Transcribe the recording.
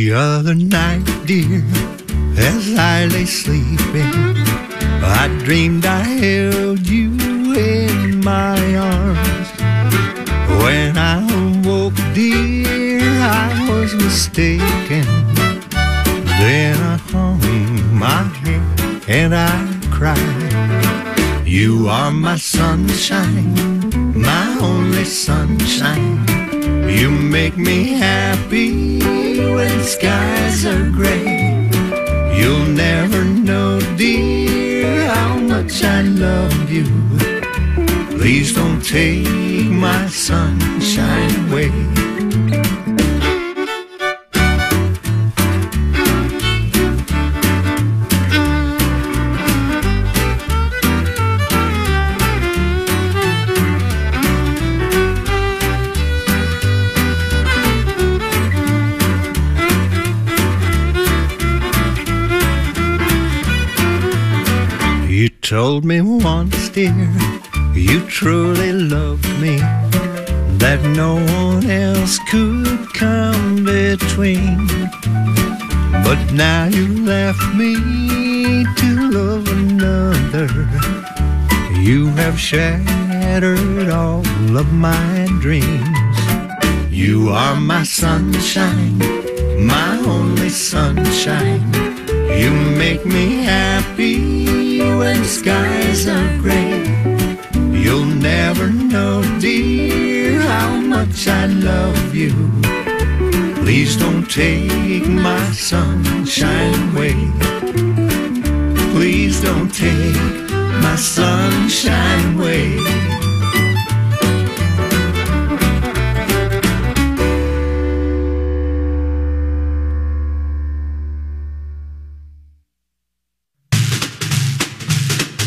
The other night, dear, as I lay sleeping, I dreamed I held you in my arms. When I awoke, dear, I was mistaken. Then I hung my head and I cried. You are my sunshine, my only sunshine. You make me happy when skies are gray. You'll never know, dear, how much I love you. Please don't take my sunshine away. You told me once, dear, you truly loved me, that no one else could come between. But now you left me to love another. You have shattered all of my dreams. You are my sunshine, my only sunshine. You make me happy when skies are gray. You'll never know, dear, how much I love you. Please don't take my sunshine away. Please don't take my sunshine away.